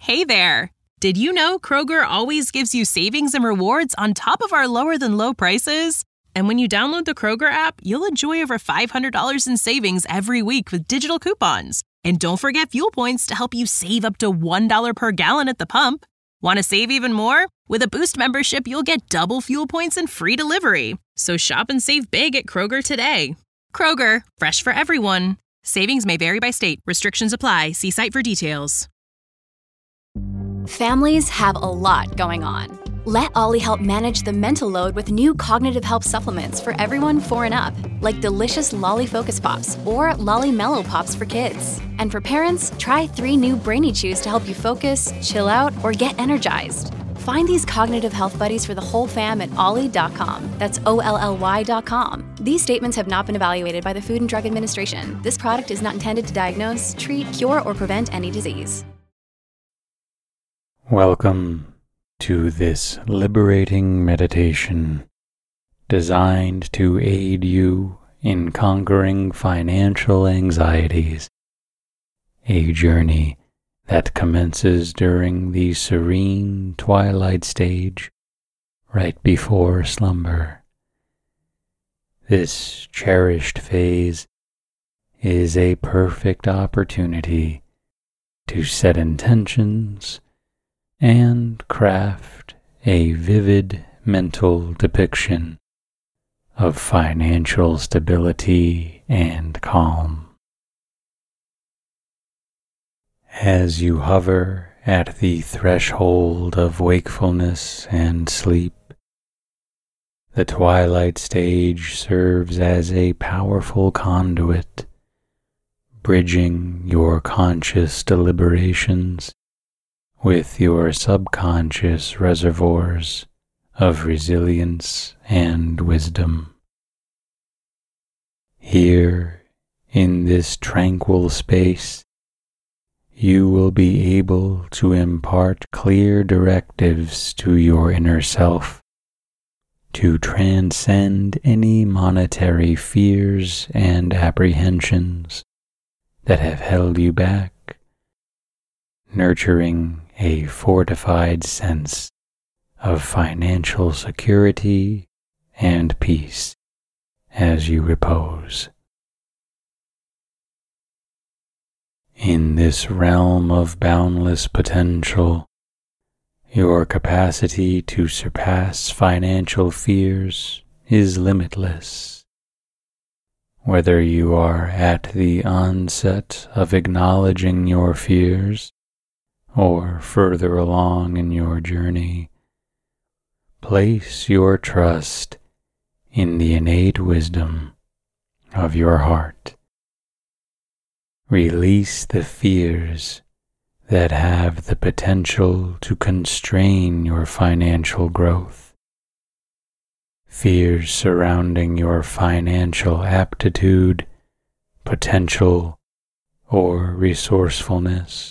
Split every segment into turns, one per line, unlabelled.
Hey there! Did you know Kroger always gives you savings and rewards on top of our lower-than-low prices? And when you download the Kroger app, you'll enjoy over $500 in savings every week with digital coupons. And don't forget fuel points to help you save up to $1 per gallon at the pump. Want to save even more? With a Boost membership, you'll get double fuel points and free delivery. So shop and save big at Kroger today. Kroger, fresh for everyone. Savings may vary by state. Restrictions apply. See site for details.
Families have a lot going on. Let Ollie help manage the mental load with new cognitive help supplements for everyone 4 and up, like delicious Lolly Focus Pops or Lolly Mellow Pops for kids. And for parents, try 3 new Brainy Chews to help you focus, chill out, or get energized. Find these cognitive health buddies for the whole fam at ollie.com. That's OLLY.com. These statements have not been evaluated by the Food and Drug Administration. This product is not intended to diagnose, treat, cure, or prevent any disease.
Welcome to this liberating meditation designed to aid you in conquering financial anxieties, a journey that commences during the serene twilight stage right before slumber. This cherished phase is a perfect opportunity to set intentions and craft a vivid mental depiction of financial stability and calm. As you hover at the threshold of wakefulness and sleep, the twilight stage serves as a powerful conduit, bridging your conscious deliberations with your subconscious reservoirs of resilience and wisdom. Here, in this tranquil space, you will be able to impart clear directives to your inner self to transcend any monetary fears and apprehensions that have held you back, nurturing a fortified sense of financial security and peace as you repose. In this realm of boundless potential, your capacity to surpass financial fears is limitless. Whether you are at the onset of acknowledging your fears or further along in your journey, place your trust in the innate wisdom of your heart. Release the fears that have the potential to constrain your financial growth. Fears surrounding your financial aptitude, potential, or resourcefulness.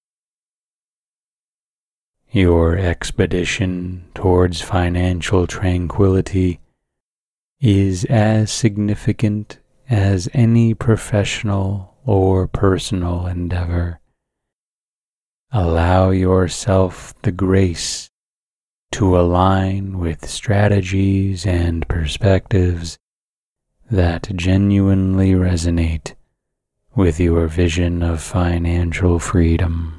Your expedition towards financial tranquility is as significant as any professional or personal endeavor. Allow yourself the grace to align with strategies and perspectives that genuinely resonate with your vision of financial freedom.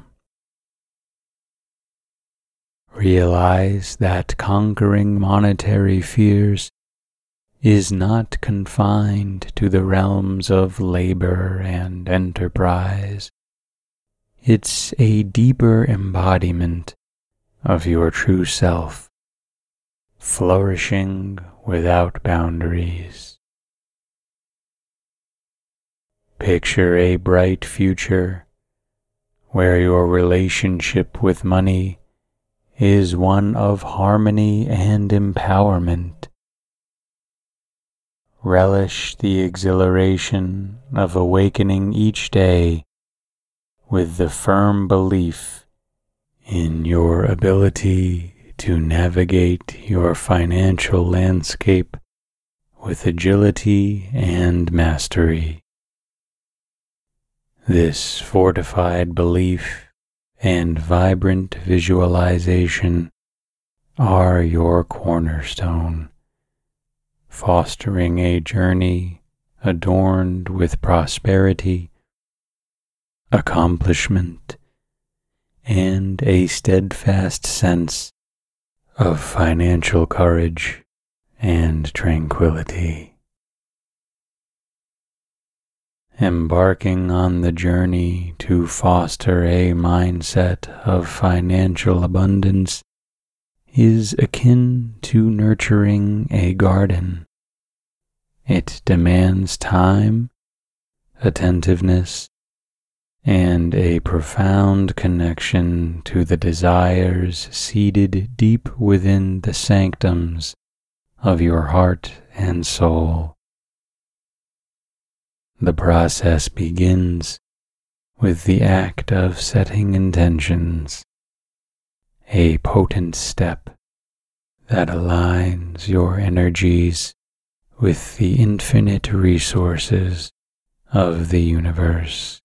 Realize that conquering monetary fears is not confined to the realms of labor and enterprise. It's a deeper embodiment of your true self, flourishing without boundaries. Picture a bright future where your relationship with money is one of harmony and empowerment. Relish the exhilaration of awakening each day with the firm belief in your ability to navigate your financial landscape with agility and mastery. This fortified belief and vibrant visualization are your cornerstone, fostering a journey adorned with prosperity, accomplishment, and a steadfast sense of financial courage and tranquility. Embarking on the journey to foster a mindset of financial abundance is akin to nurturing a garden. It demands time, attentiveness, and a profound connection to the desires seated deep within the sanctums of your heart and soul. The process begins with the act of setting intentions, a potent step that aligns your energies with the infinite resources of the universe.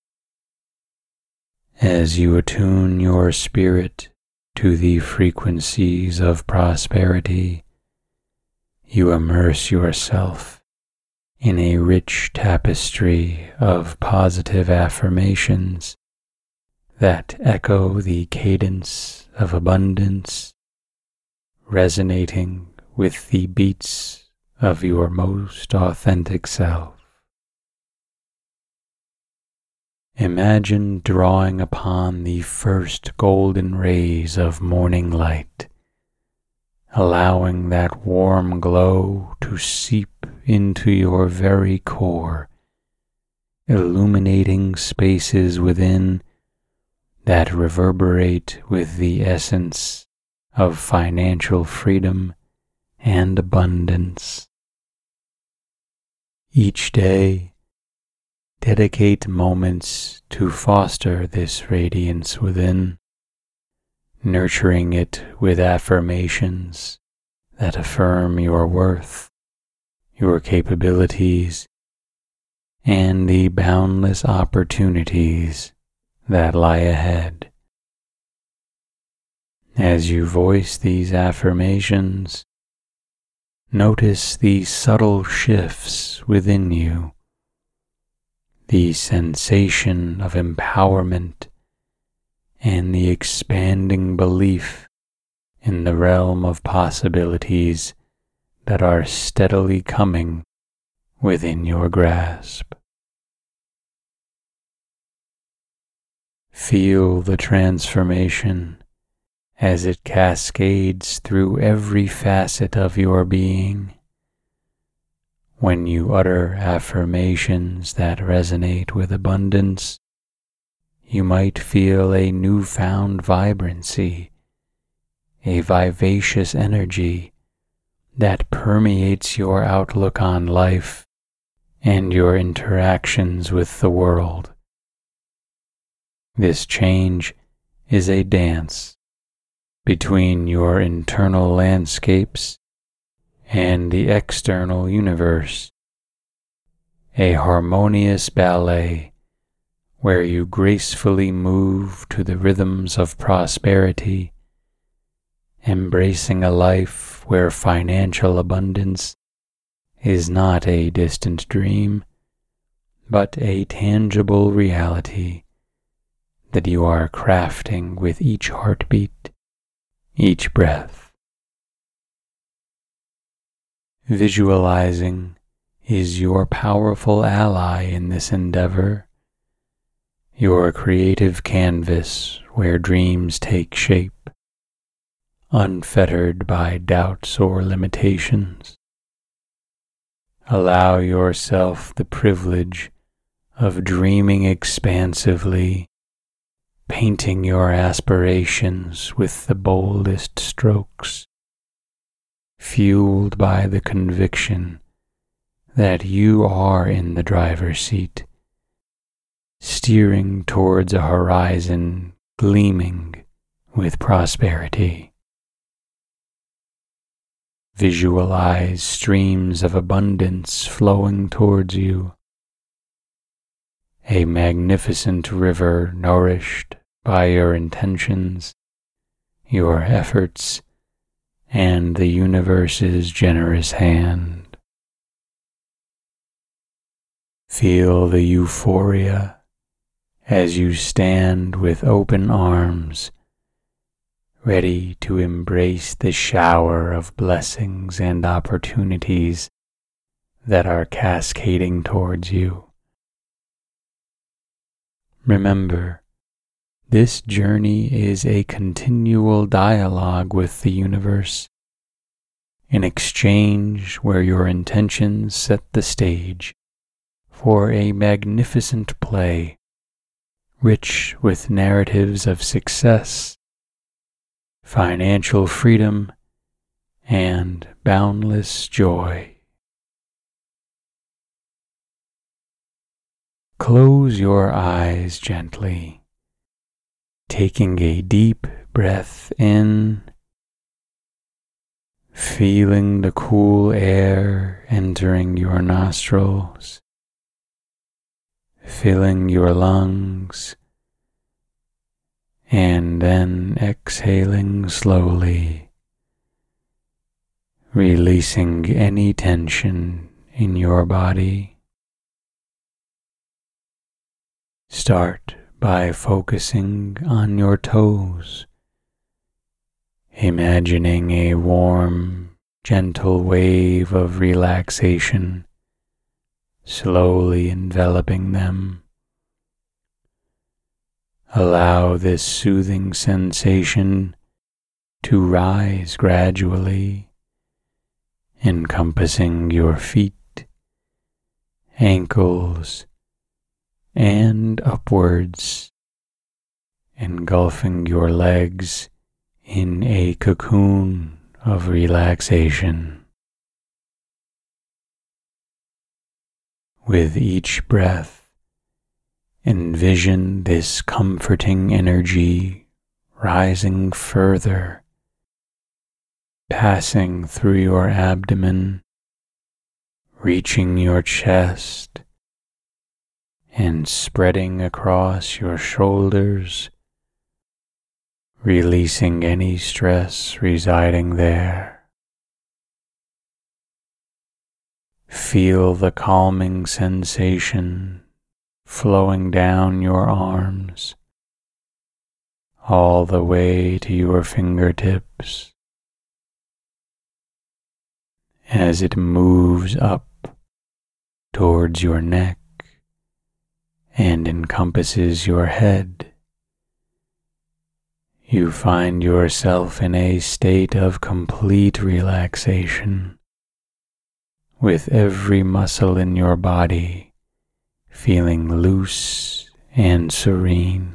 As you attune your spirit to the frequencies of prosperity, you immerse yourself in a rich tapestry of positive affirmations that echo the cadence of abundance, resonating with the beats of your most authentic self. Imagine drawing upon the first golden rays of morning light, allowing that warm glow to seep into your very core, illuminating spaces within that reverberate with the essence of financial freedom and abundance. Each day, dedicate moments to foster this radiance within, nurturing it with affirmations that affirm your worth, your capabilities, and the boundless opportunities that lie ahead. As you voice these affirmations, notice the subtle shifts within you, the sensation of empowerment and the expanding belief in the realm of possibilities that are steadily coming within your grasp. Feel the transformation as it cascades through every facet of your being. When you utter affirmations that resonate with abundance, you might feel a newfound vibrancy, a vivacious energy that permeates your outlook on life and your interactions with the world. This change is a dance between your internal landscapes and the external universe, a harmonious ballet where you gracefully move to the rhythms of prosperity, embracing a life where financial abundance is not a distant dream, but a tangible reality that you are crafting with each heartbeat, each breath. Visualizing is your powerful ally in this endeavor, your creative canvas where dreams take shape, unfettered by doubts or limitations. Allow yourself the privilege of dreaming expansively, painting your aspirations with the boldest strokes, fueled by the conviction that you are in the driver's seat, steering towards a horizon gleaming with prosperity. Visualize streams of abundance flowing towards you, a magnificent river nourished by your intentions, your efforts, and the universe's generous hand. Feel the euphoria as you stand with open arms, ready to embrace the shower of blessings and opportunities that are cascading towards you. Remember, this journey is a continual dialogue with the universe, an exchange where your intentions set the stage for a magnificent play, rich with narratives of success, financial freedom, and boundless joy. Close your eyes gently, taking a deep breath in, feeling the cool air entering your nostrils, filling your lungs, and then exhaling slowly, releasing any tension in your body. Start by focusing on your toes, imagining a warm, gentle wave of relaxation slowly enveloping them. Allow this soothing sensation to rise gradually, encompassing your feet, ankles, and upwards, engulfing your legs in a cocoon of relaxation. With each breath, envision this comforting energy rising further, passing through your abdomen, reaching your chest, and spreading across your shoulders, releasing any stress residing there. Feel the calming sensation flowing down your arms, all the way to your fingertips, as it moves up towards your neck and encompasses your head. You find yourself in a state of complete relaxation, with every muscle in your body feeling loose and serene.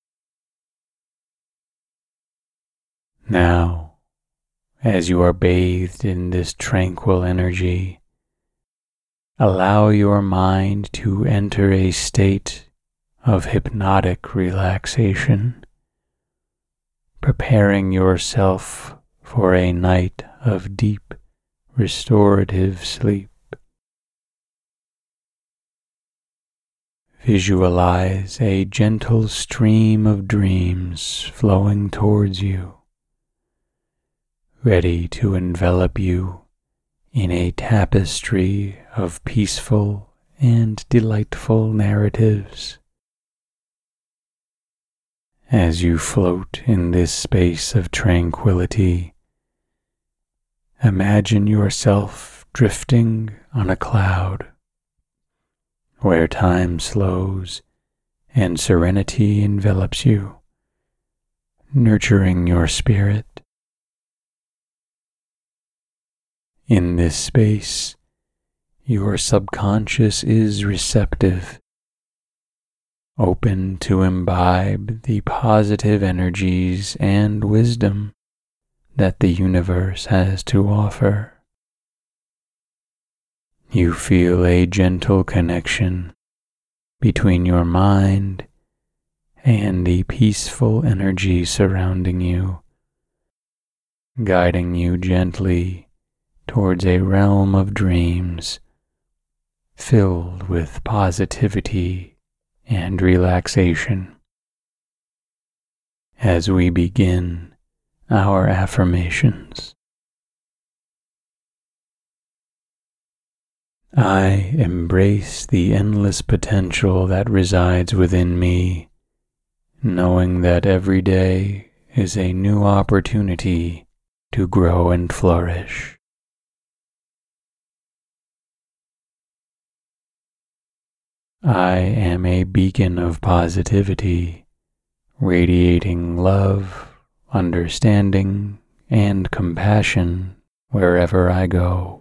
Now, as you are bathed in this tranquil energy, allow your mind to enter a state of hypnotic relaxation, preparing yourself for a night of deep, restorative sleep. Visualize a gentle stream of dreams flowing towards you, ready to envelop you in a tapestry of peaceful and delightful narratives. As you float in this space of tranquility, imagine yourself drifting on a cloud, where time slows and serenity envelops you, nurturing your spirit. In this space, your subconscious is receptive, open to imbibe the positive energies and wisdom that the universe has to offer. You feel a gentle connection between your mind and the peaceful energy surrounding you, guiding you gently towards a realm of dreams filled with positivity and relaxation. as we begin our affirmations. I embrace the endless potential that resides within me, knowing that every day is a new opportunity to grow and flourish. I am a beacon of positivity, radiating love, understanding, and compassion wherever I go.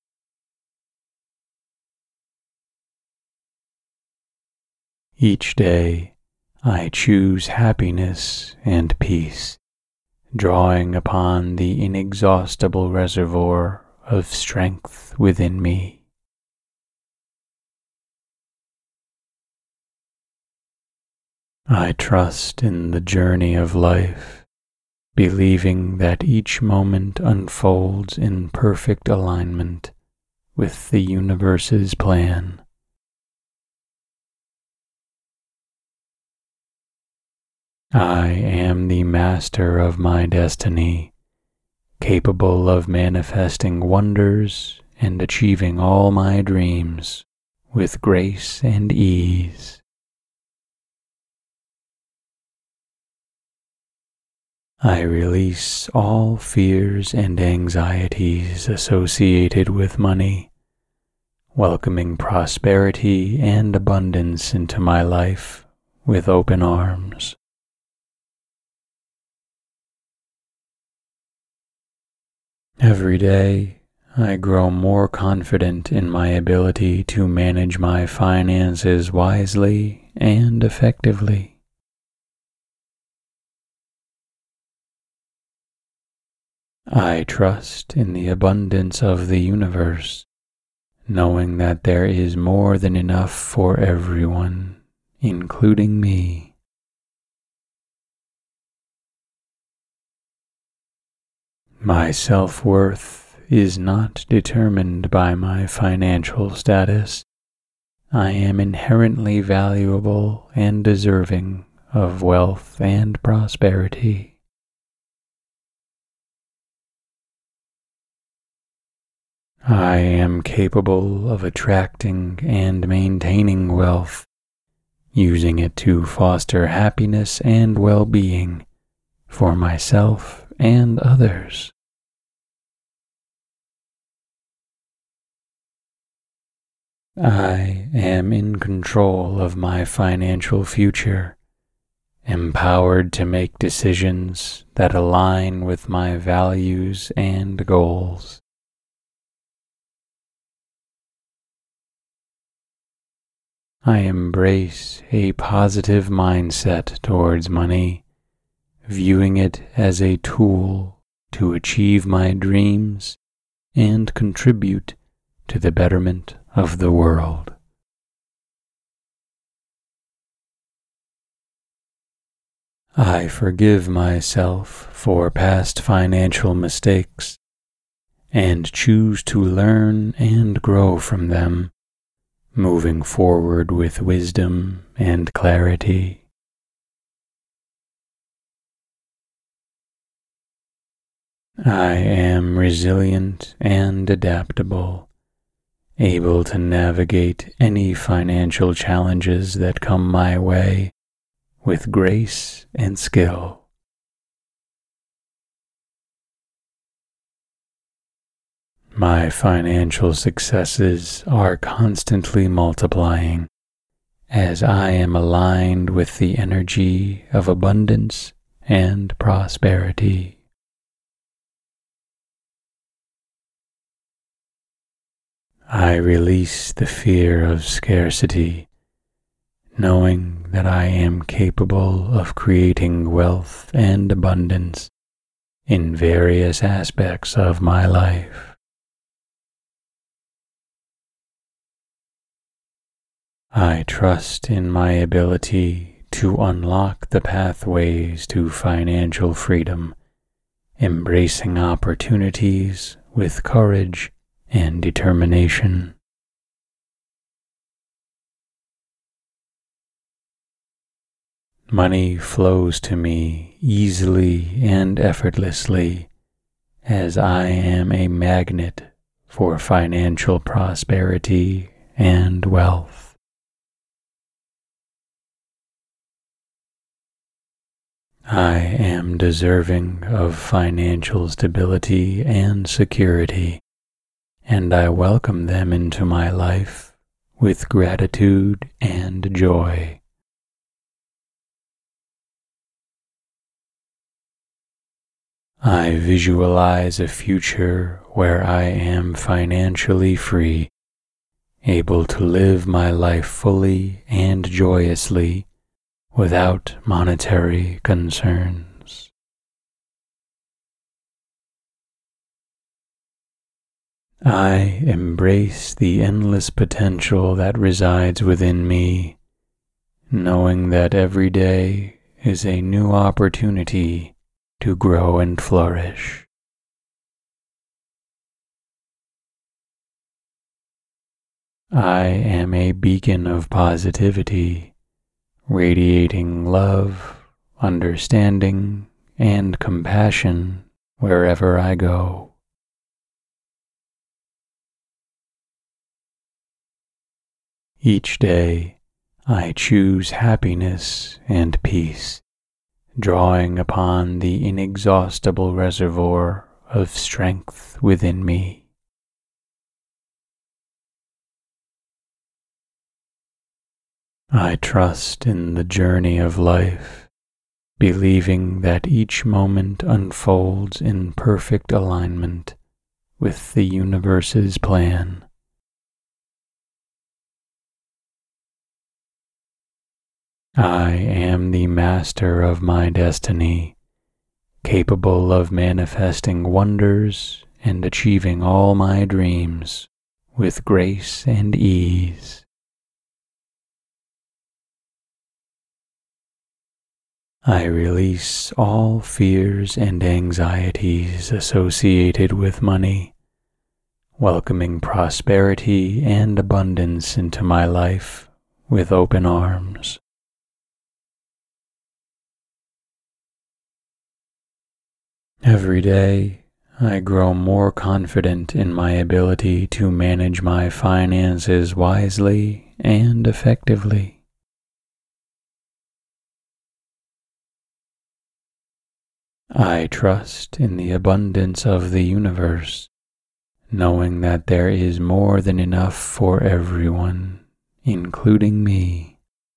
Each day, I choose happiness and peace, drawing upon the inexhaustible reservoir of strength within me. I trust in the journey of life, believing that each moment unfolds in perfect alignment with the universe's plan. I am the master of my destiny, capable of manifesting wonders and achieving all my dreams with grace and ease. I release all fears and anxieties associated with money, welcoming prosperity and abundance into my life with open arms. Every day, I grow more confident in my ability to manage my finances wisely and effectively. I trust in the abundance of the universe, knowing that there is more than enough for everyone, including me. My self-worth is not determined by my financial status. I am inherently valuable and deserving of wealth and prosperity. I am capable of attracting and maintaining wealth, using it to foster happiness and well-being for myself and others. I am in control of my financial future, empowered to make decisions that align with my values and goals. I embrace a positive mindset towards money, viewing it as a tool to achieve my dreams and contribute to the betterment of the world. I forgive myself for past financial mistakes and choose to learn and grow from them, moving forward with wisdom and clarity. I am resilient and adaptable, able to navigate any financial challenges that come my way with grace and skill. My financial successes are constantly multiplying as I am aligned with the energy of abundance and prosperity. I release the fear of scarcity, knowing that I am capable of creating wealth and abundance in various aspects of my life. I trust in my ability to unlock the pathways to financial freedom, embracing opportunities with courage and determination. Money flows to me easily and effortlessly as I am a magnet for financial prosperity and wealth. I am deserving of financial stability and security, and I welcome them into my life with gratitude and joy. I visualize a future where I am financially free, able to live my life fully and joyously without monetary concerns. I embrace the endless potential that resides within me, knowing that every day is a new opportunity to grow and flourish. I am a beacon of positivity, radiating love, understanding, and compassion wherever I go. Each day, I choose happiness and peace, drawing upon the inexhaustible reservoir of strength within me. I trust in the journey of life, believing that each moment unfolds in perfect alignment with the universe's plan. I am the master of my destiny, capable of manifesting wonders and achieving all my dreams with grace and ease. I release all fears and anxieties associated with money, welcoming prosperity and abundance into my life with open arms. Every day, I grow more confident in my ability to manage my finances wisely and effectively. I trust in the abundance of the universe, knowing that there is more than enough for everyone, including me.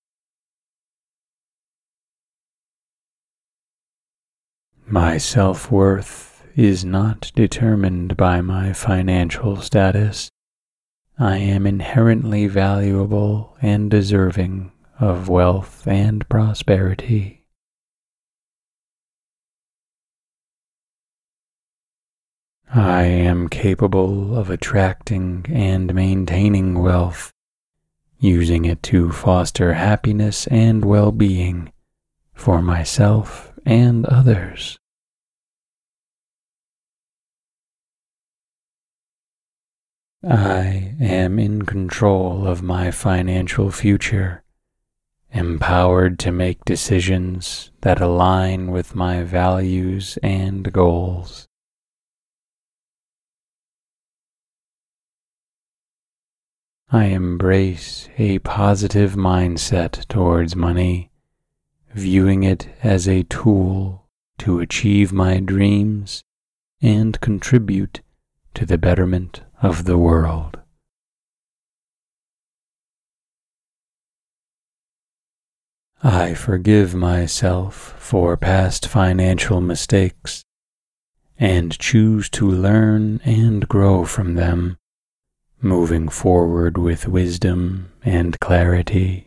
My self-worth is not determined by my financial status. I am inherently valuable and deserving of wealth and prosperity. I am capable of attracting and maintaining wealth, using it to foster happiness and well-being for myself and others. I am in control of my financial future, empowered to make decisions that align with my values and goals. I embrace a positive mindset towards money, viewing it as a tool to achieve my dreams and contribute to the betterment of the world. I forgive myself for past financial mistakes and choose to learn and grow from them, moving forward with wisdom and clarity.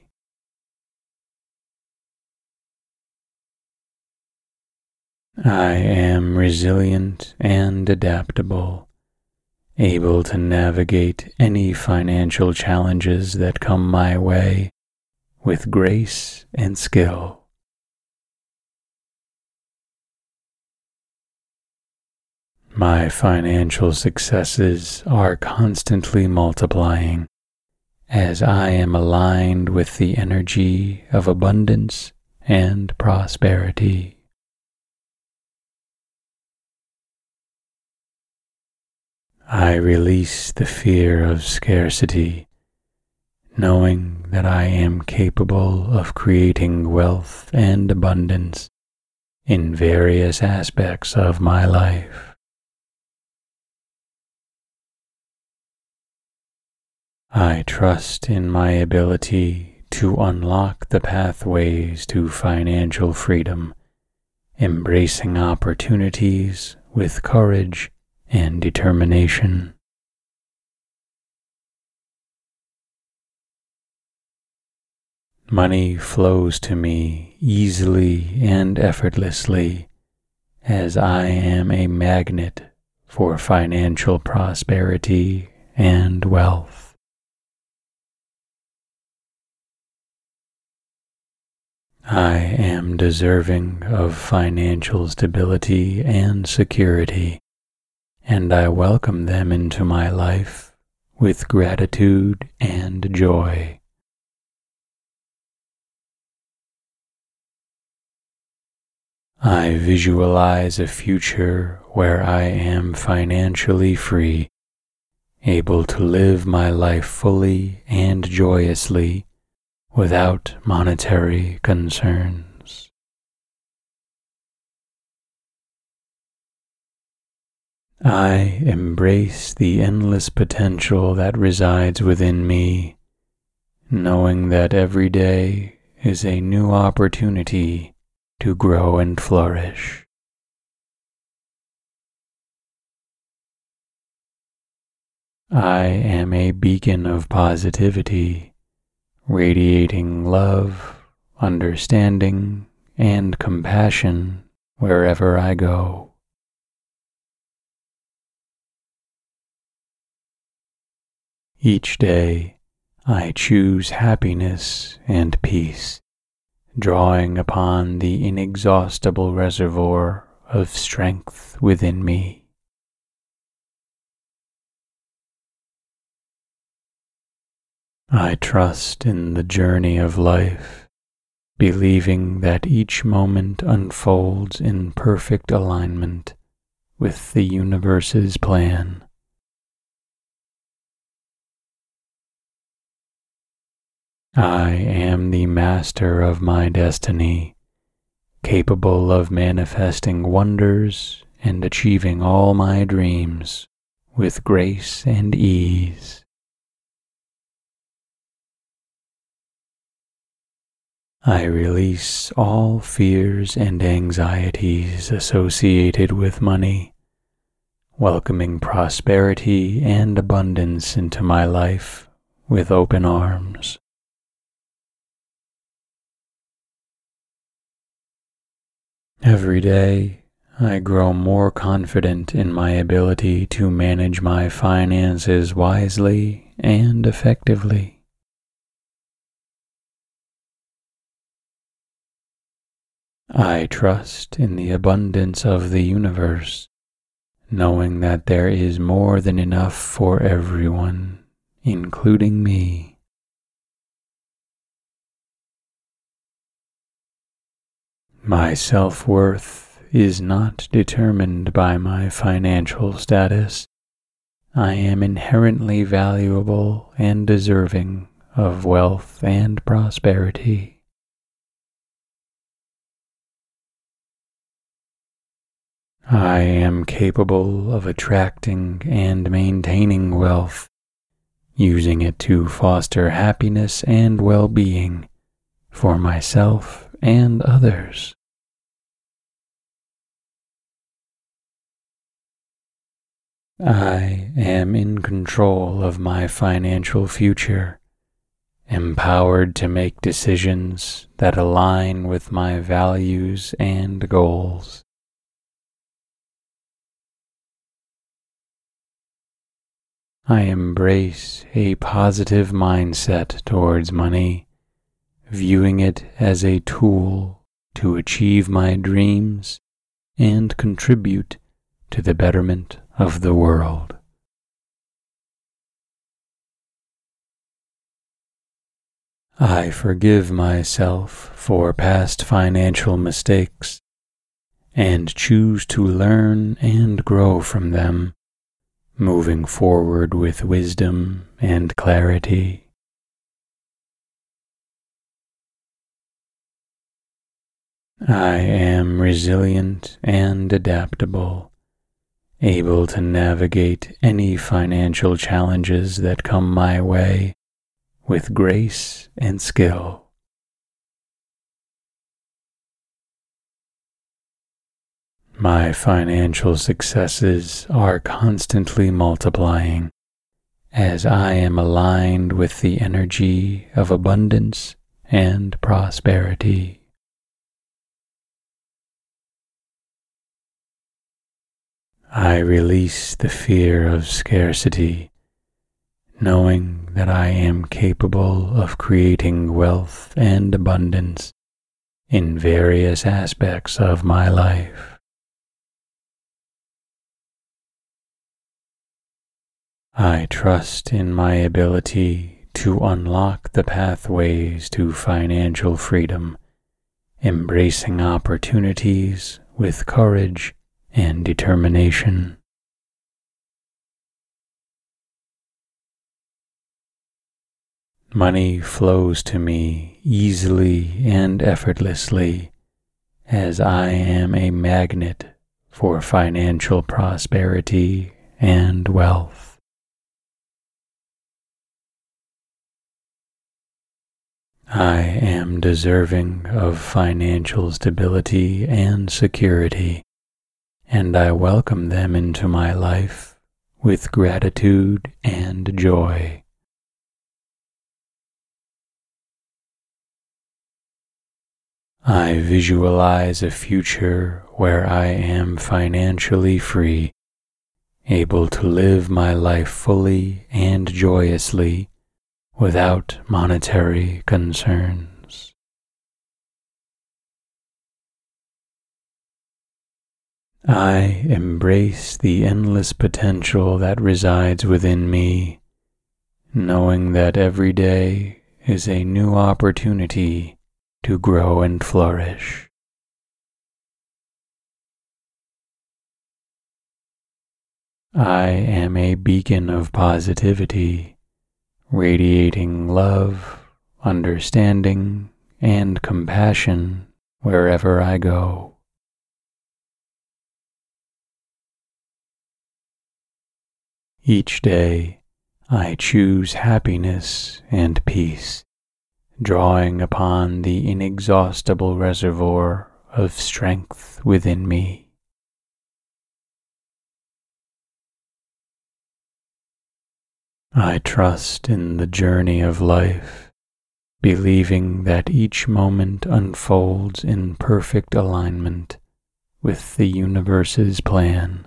I am resilient and adaptable, able to navigate any financial challenges that come my way with grace and skill. My financial successes are constantly multiplying as I am aligned with the energy of abundance and prosperity. I release the fear of scarcity, knowing that I am capable of creating wealth and abundance in various aspects of my life. I trust in my ability to unlock the pathways to financial freedom, embracing opportunities with courage and determination. Money flows to me easily and effortlessly as I am a magnet for financial prosperity and wealth. I am deserving of financial stability and security, and I welcome them into my life with gratitude and joy. I visualize a future where I am financially free, able to live my life fully and joyously without monetary concerns. I embrace the endless potential that resides within me, knowing that every day is a new opportunity to grow and flourish. I am a beacon of positivity, radiating love, understanding, and compassion wherever I go. Each day, I choose happiness and peace, drawing upon the inexhaustible reservoir of strength within me. I trust in the journey of life, believing that each moment unfolds in perfect alignment with the universe's plan. I am the master of my destiny, capable of manifesting wonders and achieving all my dreams with grace and ease. I release all fears and anxieties associated with money, welcoming prosperity and abundance into my life with open arms. Every day, I grow more confident in my ability to manage my finances wisely and effectively. I trust in the abundance of the universe, knowing that there is more than enough for everyone, including me. My self-worth is not determined by my financial status. I am inherently valuable and deserving of wealth and prosperity. I am capable of attracting and maintaining wealth, using it to foster happiness and well-being for myself and others. I am in control of my financial future, empowered to make decisions that align with my values and goals. I embrace a positive mindset towards money, viewing it as a tool to achieve my dreams and contribute to the betterment of the world. I forgive myself for past financial mistakes and choose to learn and grow from them, moving forward with wisdom and clarity. I am resilient and adaptable, able to navigate any financial challenges that come my way with grace and skill. My financial successes are constantly multiplying as I am aligned with the energy of abundance and prosperity. I release the fear of scarcity, knowing that I am capable of creating wealth and abundance in various aspects of my life. I trust in my ability to unlock the pathways to financial freedom, embracing opportunities with courage and determination. Money flows to me easily and effortlessly as I am a magnet for financial prosperity and wealth. I am deserving of financial stability and security, and I welcome them into my life with gratitude and joy. I visualize a future where I am financially free, able to live my life fully and joyously without monetary concerns. I embrace the endless potential that resides within me, knowing that every day is a new opportunity to grow and flourish. I am a beacon of positivity, radiating love, understanding, and compassion wherever I go. Each day, I choose happiness and peace, drawing upon the inexhaustible reservoir of strength within me. I trust in the journey of life, believing that each moment unfolds in perfect alignment with the universe's plan.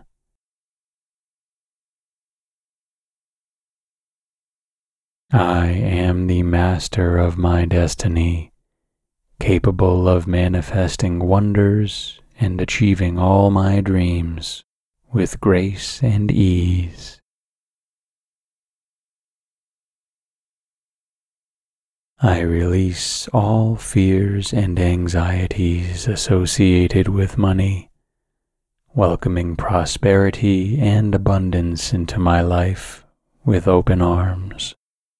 I am the master of my destiny, capable of manifesting wonders and achieving all my dreams with grace and ease. I release all fears and anxieties associated with money, welcoming prosperity and abundance into my life with open arms.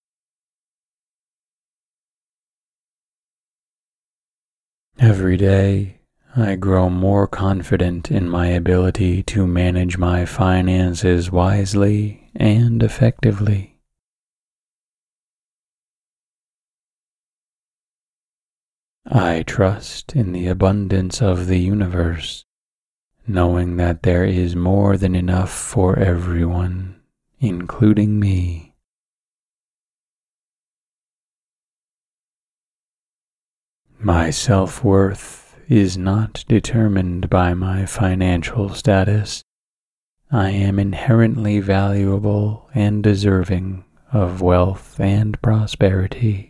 Every day, I grow more confident in my ability to manage my finances wisely and effectively. I trust in the abundance of the universe, knowing that there is more than enough for everyone, including me. My self-worth is not determined by my financial status. I am inherently valuable and deserving of wealth and prosperity.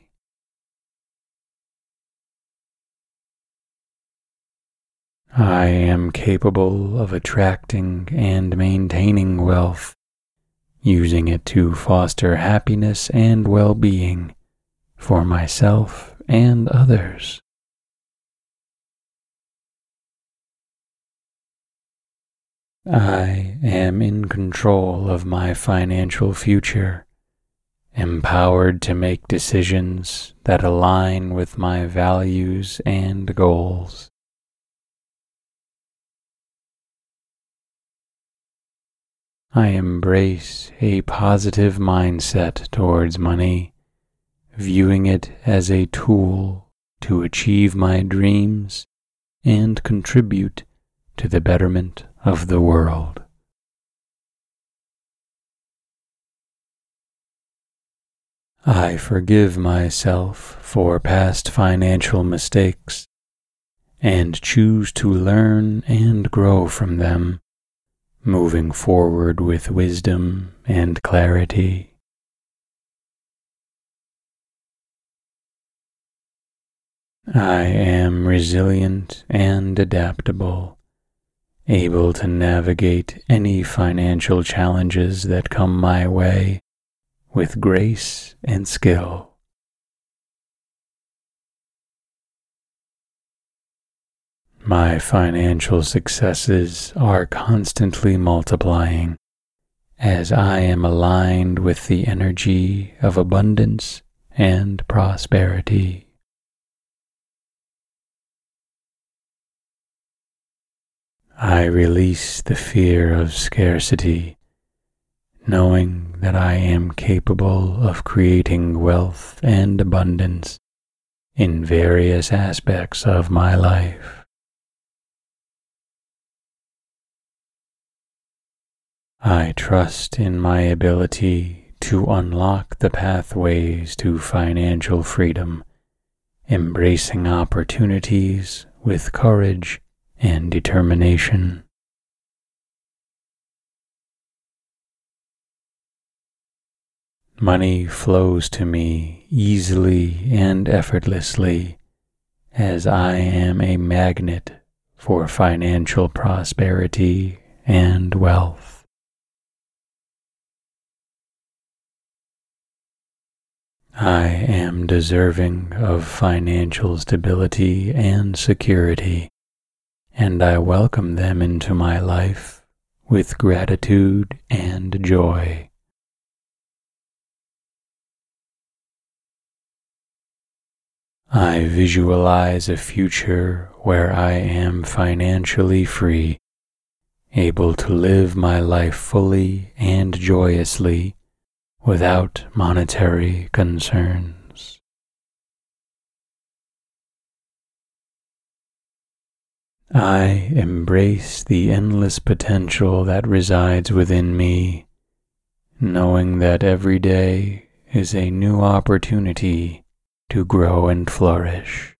I am capable of attracting and maintaining wealth, using it to foster happiness and well-being for myself and others. I am in control of my financial future, empowered to make decisions that align with my values and goals. I embrace a positive mindset towards money, viewing it as a tool to achieve my dreams and contribute to the betterment of the world. I forgive myself for past financial mistakes and choose to learn and grow from them, moving forward with wisdom and clarity. I am resilient and adaptable, able to navigate any financial challenges that come my way with grace and skill. My financial successes are constantly multiplying as I am aligned with the energy of abundance and prosperity. I release the fear of scarcity, knowing that I am capable of creating wealth and abundance in various aspects of my life. I trust in my ability to unlock the pathways to financial freedom, embracing opportunities with courage and determination. Money flows to me easily and effortlessly as I am a magnet for financial prosperity and wealth. I am deserving of financial stability and security, and I welcome them into my life with gratitude and joy. I visualize a future where I am financially free, able to live my life fully and joyously without monetary concerns. I embrace the endless potential that resides within me, knowing that every day is a new opportunity to grow and flourish.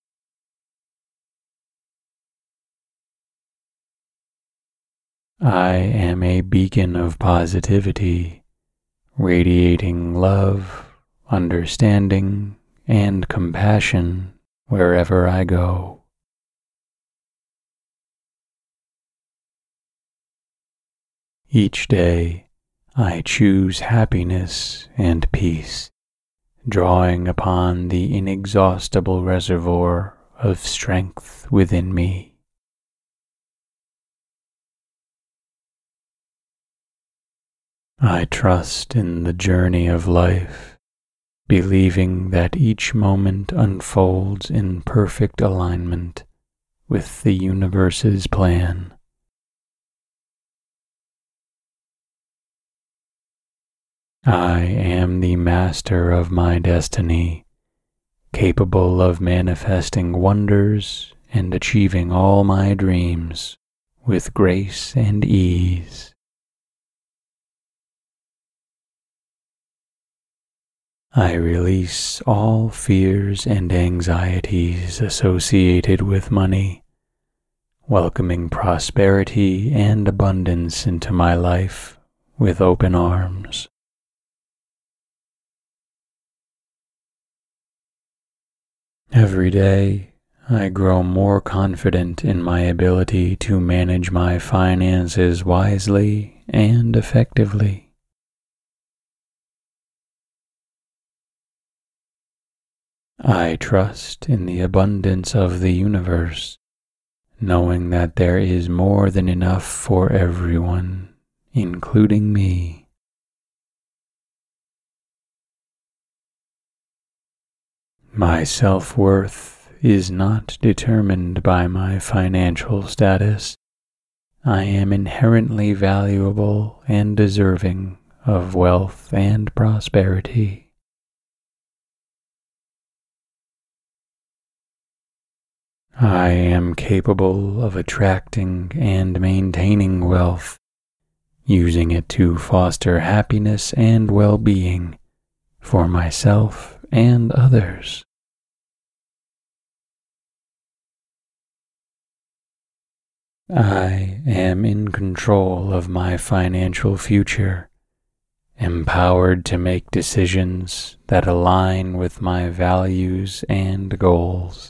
I am a beacon of positivity, radiating love, understanding, and compassion wherever I go. Each day, I choose happiness and peace, drawing upon the inexhaustible reservoir of strength within me. I trust in the journey of life, believing that each moment unfolds in perfect alignment with the universe's plan. I am the master of my destiny, capable of manifesting wonders and achieving all my dreams with grace and ease. I release all fears and anxieties associated with money, welcoming prosperity and abundance into my life with open arms. Every day, I grow more confident in my ability to manage my finances wisely and effectively. I trust in the abundance of the universe, knowing that there is more than enough for everyone, including me. My self-worth is not determined by my financial status. I am inherently valuable and deserving of wealth and prosperity. I am capable of attracting and maintaining wealth, using it to foster happiness and well-being for myself and others. I am in control of my financial future, empowered to make decisions that align with my values and goals.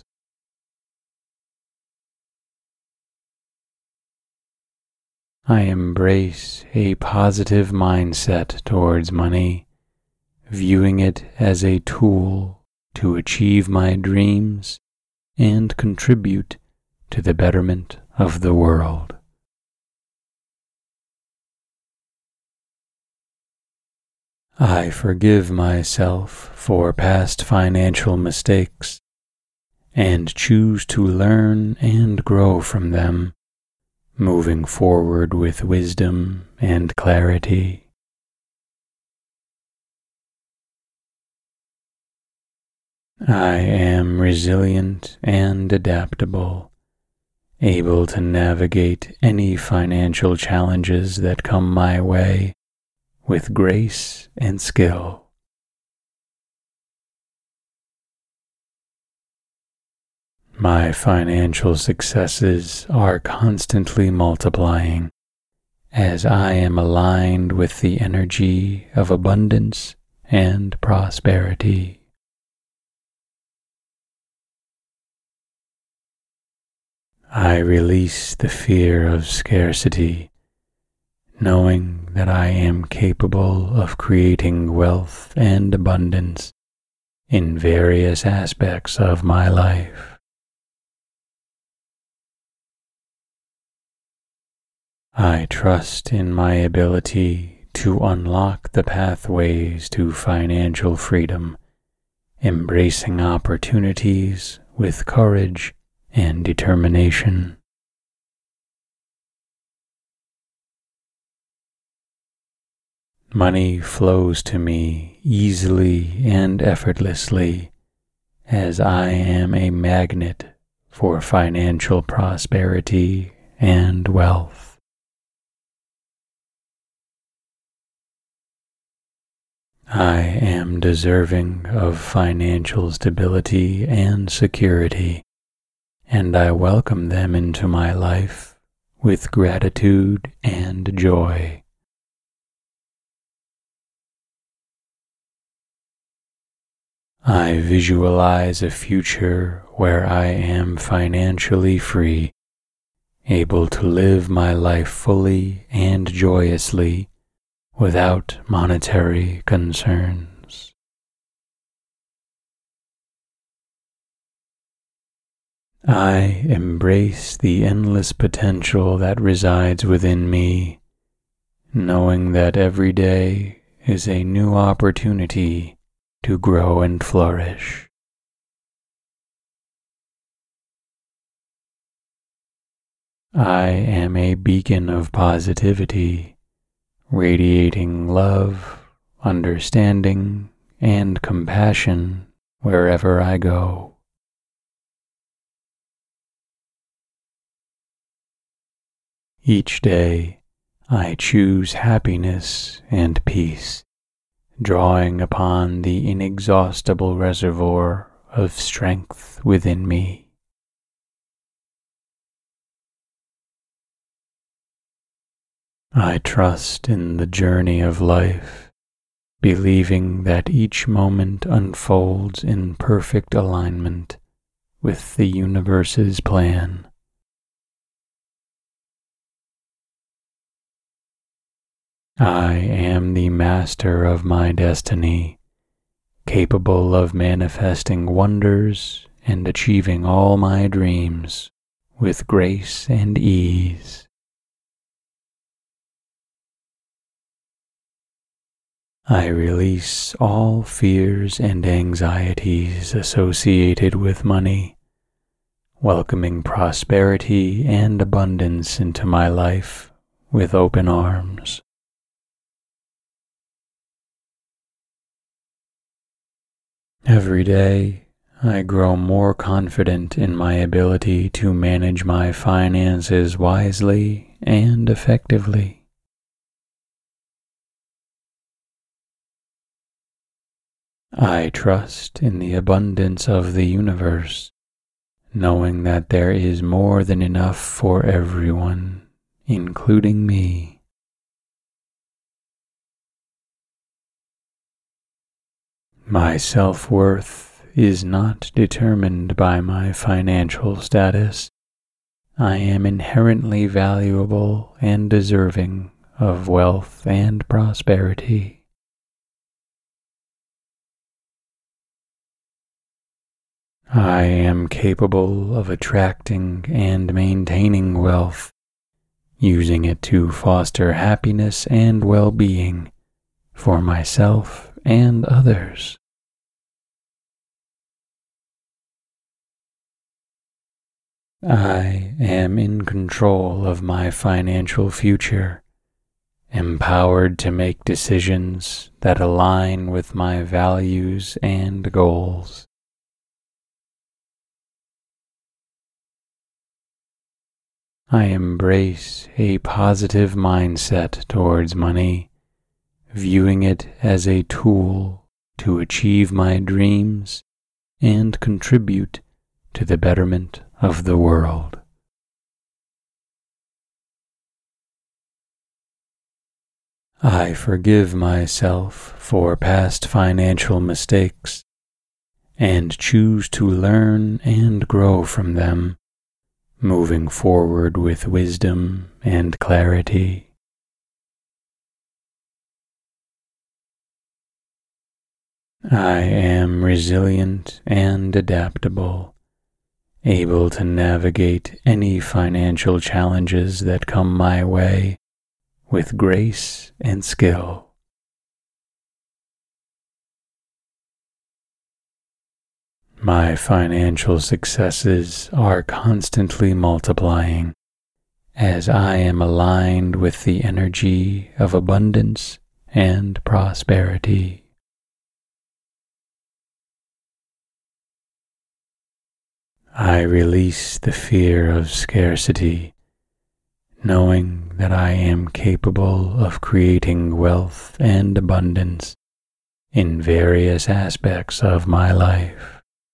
I embrace a positive mindset towards money, viewing it as a tool to achieve my dreams and contribute to the betterment of the world. I forgive myself for past financial mistakes and choose to learn and grow from them, moving forward with wisdom and clarity. I am resilient and adaptable, able to navigate any financial challenges that come my way with grace and skill. My financial successes are constantly multiplying as I am aligned with the energy of abundance and prosperity. I release the fear of scarcity, knowing that I am capable of creating wealth and abundance in various aspects of my life. I trust in my ability to unlock the pathways to financial freedom, embracing opportunities with courage and determination. Money flows to me easily and effortlessly as I am a magnet for financial prosperity and wealth. I am deserving of financial stability and security, and I welcome them into my life with gratitude and joy. I visualize a future where I am financially free, able to live my life fully and joyously without monetary concerns. I embrace the endless potential that resides within me, knowing that every day is a new opportunity to grow and flourish. I am a beacon of positivity, radiating love, understanding, and compassion wherever I go. Each day, I choose happiness and peace, drawing upon the inexhaustible reservoir of strength within me. I trust in the journey of life, believing that each moment unfolds in perfect alignment with the universe's plan. I am the master of my destiny, capable of manifesting wonders and achieving all my dreams with grace and ease. I release all fears and anxieties associated with money, welcoming prosperity and abundance into my life with open arms. Every day, I grow more confident in my ability to manage my finances wisely and effectively. I trust in the abundance of the universe, knowing that there is more than enough for everyone, including me. My self-worth is not determined by my financial status. I am inherently valuable and deserving of wealth and prosperity. I am capable of attracting and maintaining wealth, using it to foster happiness and well-being for myself and others. I am in control of my financial future, empowered to make decisions that align with my values and goals. I embrace a positive mindset towards money, viewing it as a tool to achieve my dreams and contribute to the betterment of the world. I forgive myself for past financial mistakes and choose to learn and grow from them, moving forward with wisdom and clarity. I am resilient and adaptable, able to navigate any financial challenges that come my way with grace and skill. My financial successes are constantly multiplying as I am aligned with the energy of abundance and prosperity. I release the fear of scarcity, knowing that I am capable of creating wealth and abundance in various aspects of my life.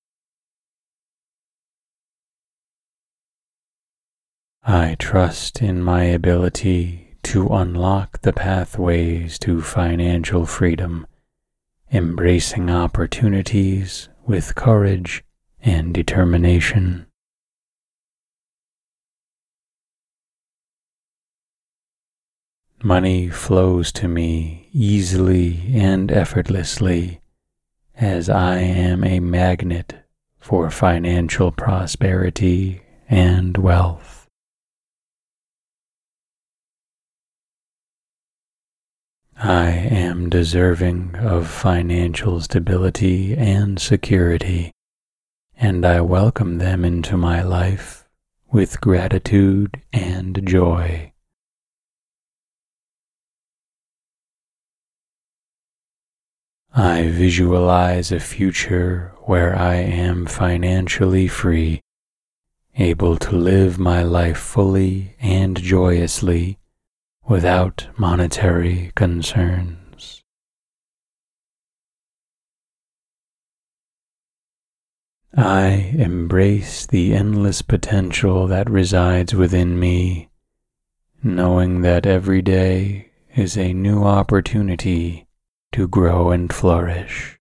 I trust in my ability to unlock the pathways to financial freedom, embracing opportunities with courage and determination. Money flows to me easily and effortlessly as I am a magnet for financial prosperity and wealth. I am deserving of financial stability and security, and I welcome them into my life with gratitude and joy. I visualize a future where I am financially free, able to live my life fully and joyously without monetary concerns. I embrace the endless potential that resides within me, knowing that every day is a new opportunity to grow and flourish.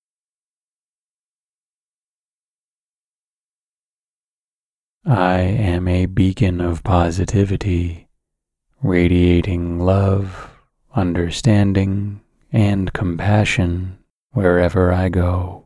I am a beacon of positivity, radiating love, understanding, and compassion wherever I go.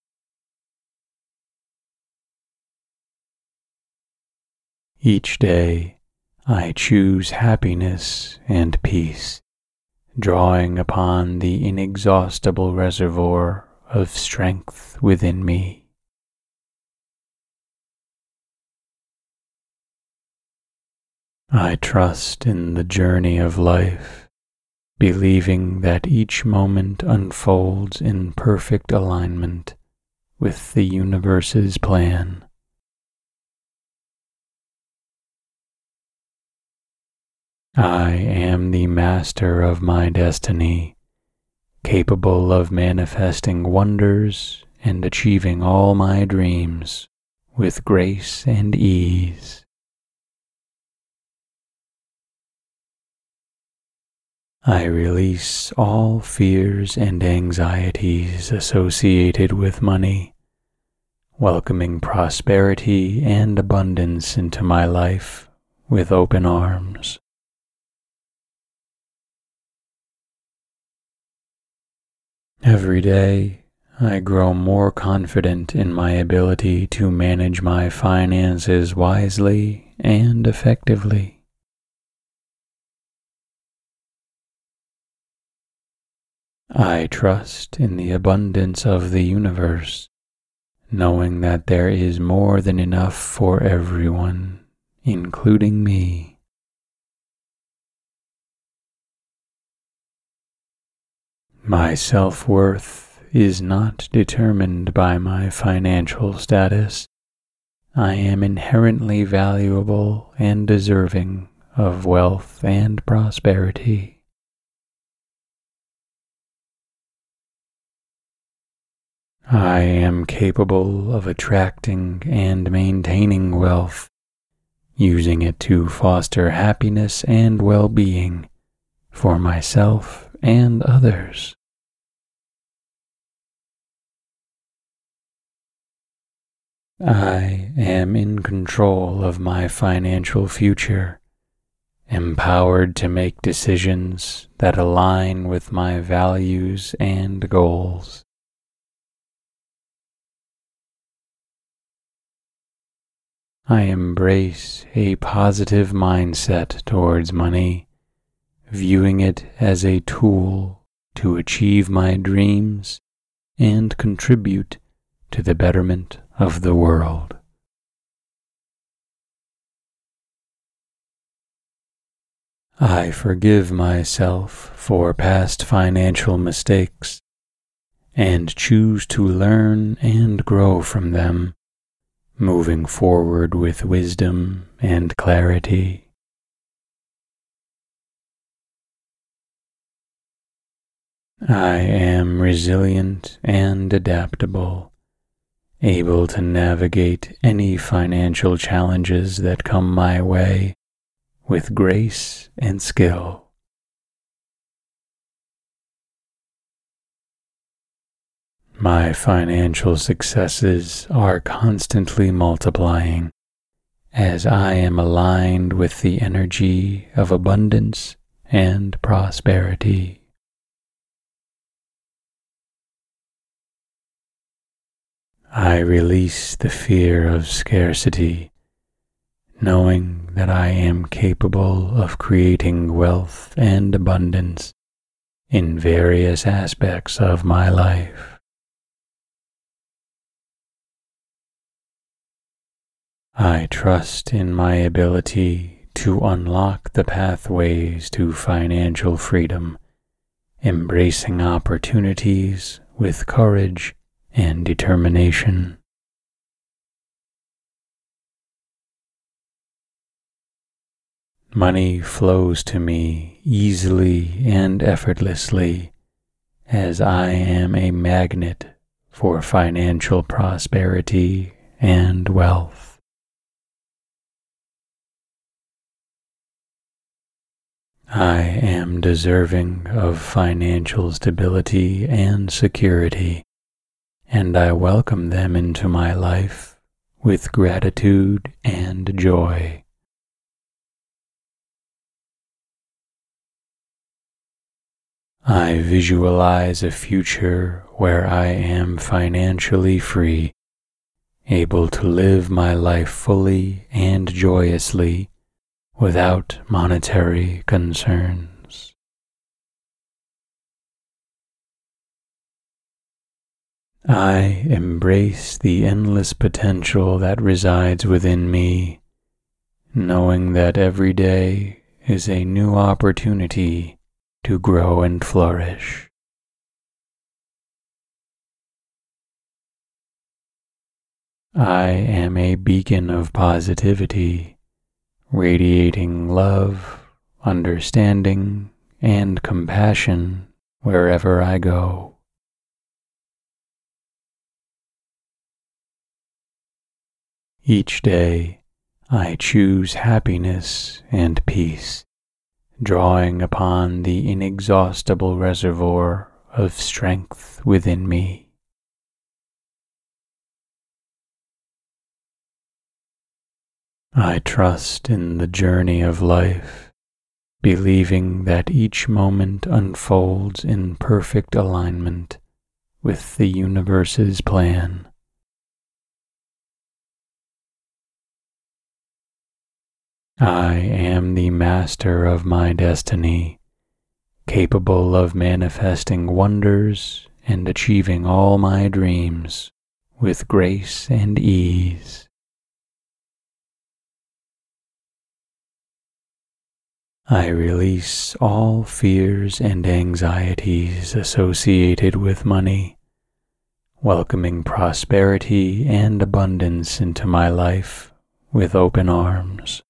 Each day, I choose happiness and peace, drawing upon the inexhaustible reservoir of strength within me. I trust in the journey of life, believing that each moment unfolds in perfect alignment with the universe's plan. I am the master of my destiny, capable of manifesting wonders and achieving all my dreams with grace and ease. I release all fears and anxieties associated with money, welcoming prosperity and abundance into my life with open arms. Every day, I grow more confident in my ability to manage my finances wisely and effectively. I trust in the abundance of the universe, knowing that there is more than enough for everyone, including me. My self-worth is not determined by my financial status. I am inherently valuable and deserving of wealth and prosperity. I am capable of attracting and maintaining wealth, using it to foster happiness and well-being for myself and others. I am in control of my financial future, empowered to make decisions that align with my values and goals. I embrace a positive mindset towards money, viewing it as a tool to achieve my dreams and contribute to the betterment of the world. I forgive myself for past financial mistakes and choose to learn and grow from them, moving forward with wisdom and clarity. I am resilient and adaptable, able to navigate any financial challenges that come my way with grace and skill. My financial successes are constantly multiplying as I am aligned with the energy of abundance and prosperity. I release the fear of scarcity, knowing that I am capable of creating wealth and abundance in various aspects of my life. I trust in my ability to unlock the pathways to financial freedom, embracing opportunities with courage and determination. Money flows to me easily and effortlessly as I am a magnet for financial prosperity and wealth. I am deserving of financial stability and security, and I welcome them into my life with gratitude and joy. I visualize a future where I am financially free, able to live my life fully and joyously without monetary concerns. I embrace the endless potential that resides within me, knowing that every day is a new opportunity to grow and flourish. I am a beacon of positivity, radiating love, understanding, and compassion wherever I go. Each day, I choose happiness and peace, drawing upon the inexhaustible reservoir of strength within me. I trust in the journey of life, believing that each moment unfolds in perfect alignment with the universe's plan. I am the master of my destiny, capable of manifesting wonders and achieving all my dreams with grace and ease. I release all fears and anxieties associated with money, welcoming prosperity and abundance into my life with open arms.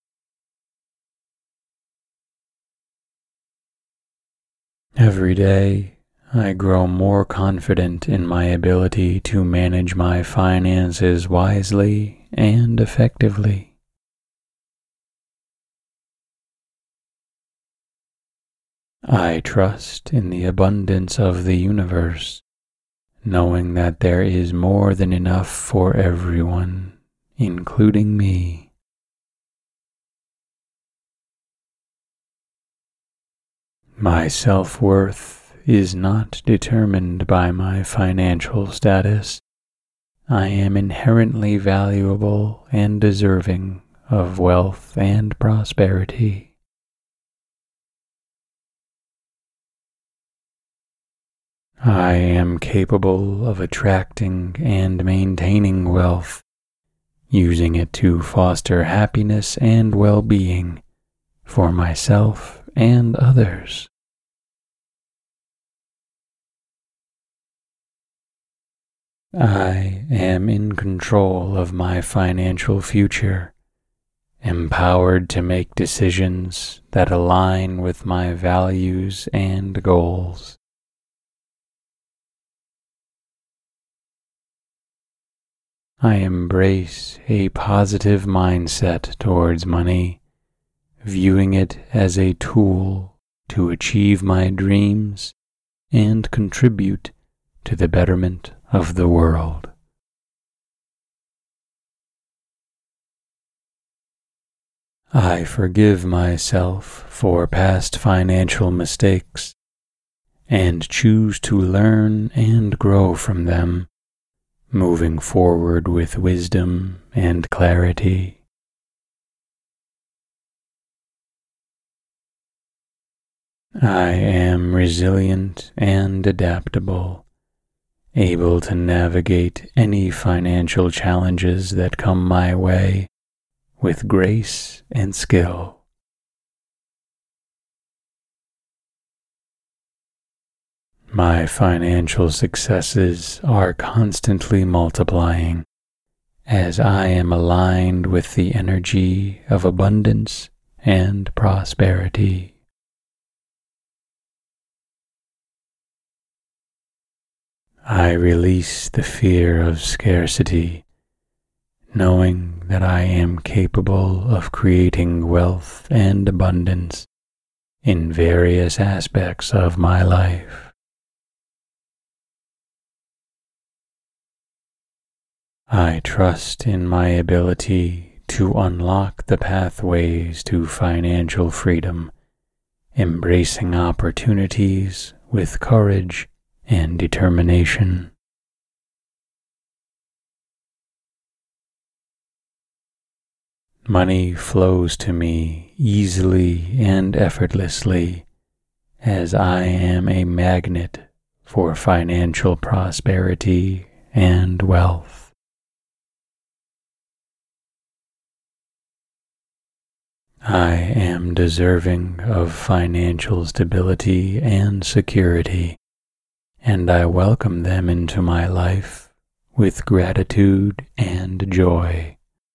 Every day, I grow more confident in my ability to manage my finances wisely and effectively. I trust in the abundance of the universe, knowing that there is more than enough for everyone, including me. My self-worth is not determined by my financial status. I am inherently valuable and deserving of wealth and prosperity. I am capable of attracting and maintaining wealth, using it to foster happiness and well-being for myself and others. I am in control of my financial future, empowered to make decisions that align with my values and goals. I embrace a positive mindset towards money, viewing it as a tool to achieve my dreams and contribute to the betterment of the world. I forgive myself for past financial mistakes and choose to learn and grow from them, moving forward with wisdom and clarity. I am resilient and adaptable, able to navigate any financial challenges that come my way with grace and skill. My financial successes are constantly multiplying as I am aligned with the energy of abundance and prosperity. I release the fear of scarcity, knowing that I am capable of creating wealth and abundance in various aspects of my life. I trust in my ability to unlock the pathways to financial freedom embracing opportunities with courage and determination. Money flows to me easily and effortlessly as I am a magnet for financial prosperity and wealth. I am deserving of financial stability and security, and I welcome them into my life with gratitude and joy.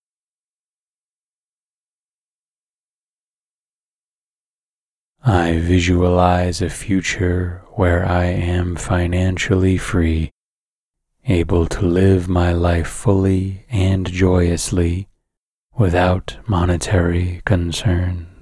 I visualize a future where I am financially free, able to live my life fully and joyously without monetary concerns.